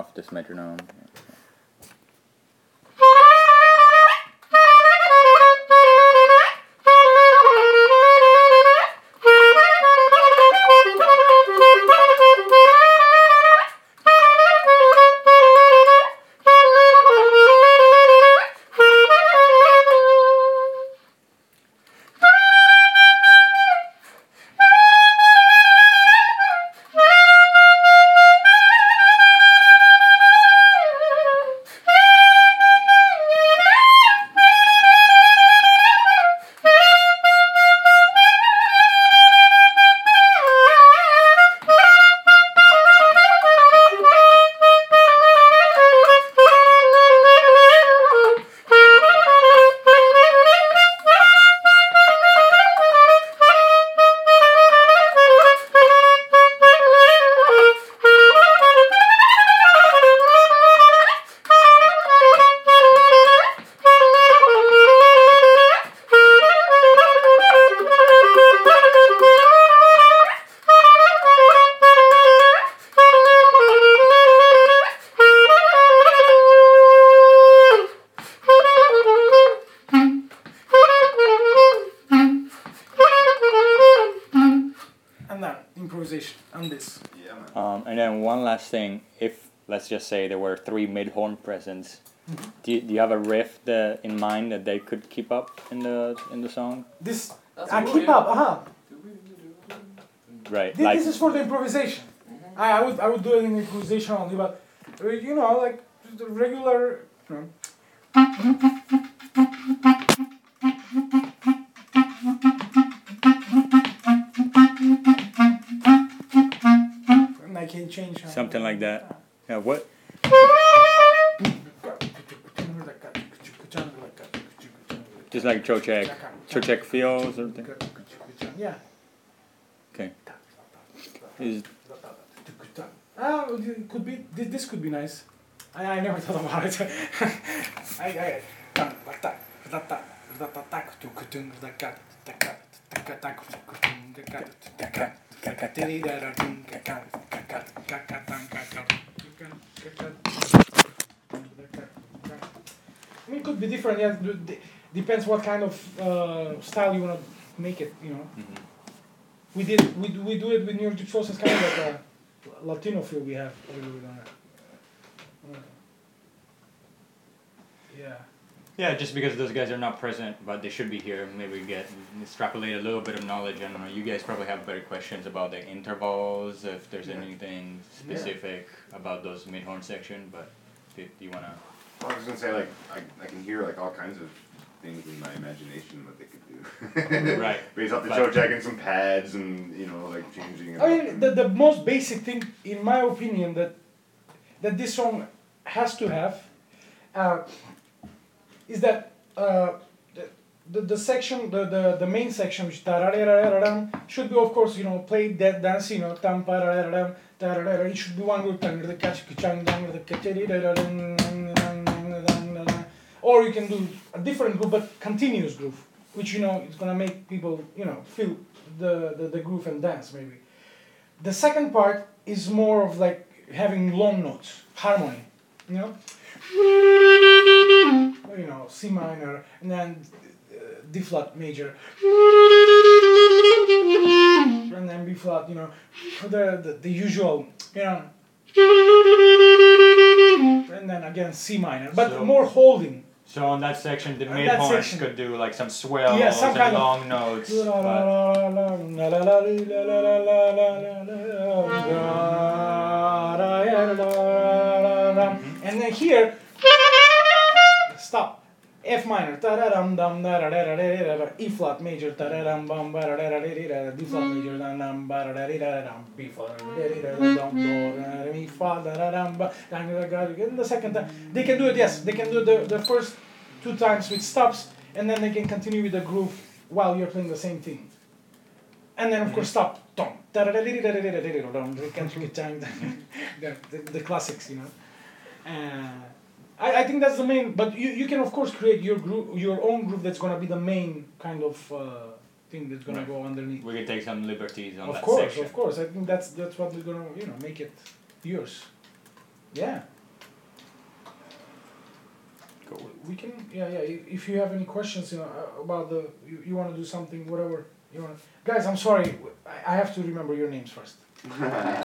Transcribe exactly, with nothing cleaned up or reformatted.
off this metronome. On this. Yeah, man. Um, and then one last thing, if let's just say there were three mid-horn presents, mm-hmm. do, you, do you have a riff that, in mind that they could keep up in the in the song? This I keep up, uh huh. Right. This, like, this is for the improvisation. Mm-hmm. I, I would I would do it in improvisation only, but you know, like the regular. You know. I can change something like that. Yeah, what? Just like Czocek, Czocek feels or something. Yeah. Okay. Is ah, it could be. This, this could be nice. I I never thought about it. I I. I mean, it could be different. Yeah, depends what kind of uh, style you want to make it. You know, mm-hmm. we did we we do it with New York Gypsy. It's kind of like a Latino feel we have a little bit on it. Uh, yeah. Yeah, just because those guys are not present, but they should be here. Maybe we get extrapolate a little bit of knowledge. I don't know. You guys probably have better questions about the intervals, if there's yeah. anything specific yeah. about those mid-horn section. But do, do you wanna? Well, I was gonna say like I I can hear like all kinds of things in my imagination what they could do. Right. Based off the Czocek and some pads and you know like changing. I mean the the most basic thing, in my opinion, that that this song has to have. Uh, is that uh, the, the the section, the, the, the main section, which should be, of course, you know, played that dance, you know, it should be one group, or you can do a different group, but continuous groove, which, you know, is gonna make people, you know, feel the, the, the groove and dance, maybe. The second part is more of like having long notes, harmony, you know? You know, C minor, and then uh, D flat major, and then B flat, you know, the, the, the usual, you know, and then again C minor, but so, more holding. So on that section, the mid horns could do like some swells yeah, some and kind long of notes. And then here, stop. F minor, ta-da-dum dum da-da-da-da-da-da, E flat major, ta-da-dum bum ba-da-da-da-da-da, D flat major, dum ba-da-da-da-da-dum, B flat, da-da-da-da-dum, do, Mi fa, da-da-dum ba, and the second time they can do it. Yes, they can do the the first two times with stops, and then they can continue with the groove while you're playing the same thing. And then of course stop, dum, da-da-da-da-da-da-da-da-dum, the the classics, you know. Uh, I, I think that's the main, but you, you can of course create your group, your own group that's gonna be the main kind of uh, thing that's gonna right. go underneath. We can take some liberties on of that course, section. Of course, I think that's that's what we're gonna you know make it yours. Yeah. we can. Yeah, yeah. i- If you have any questions, you know, uh, about the you, you want to do something, whatever you want. Guys, I'm sorry. I, I have to remember your names first.